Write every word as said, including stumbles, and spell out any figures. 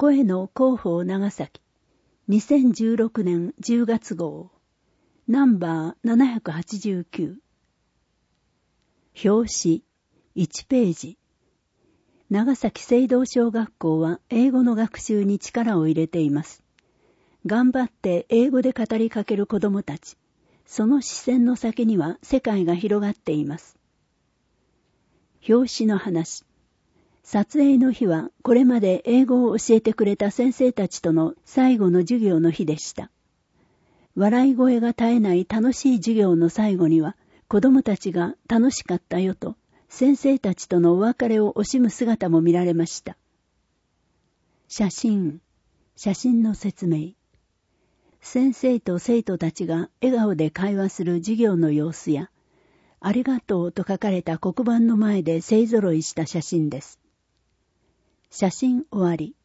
声の広報長崎にせんじゅうろくねんじゅうがつ号ナンバーななひゃくはちじゅうきゅう。表紙いちページ。長崎聖堂小学校は英語の学習に力を入れています。頑張って英語で語りかける子供たち。その視線の先には世界が広がっています。表紙の話。撮影の日はこれまで英語を教えてくれた先生たちとの最後の授業の日でした。笑い声が絶えない楽しい授業の最後には子供たちが楽しかったよと先生たちとのお別れを惜しむ姿も見られました。写真、写真の説明。先生と生徒たちが笑顔で会話する授業の様子やありがとうと書かれた黒板の前で勢ぞろいした写真です。写真終わり。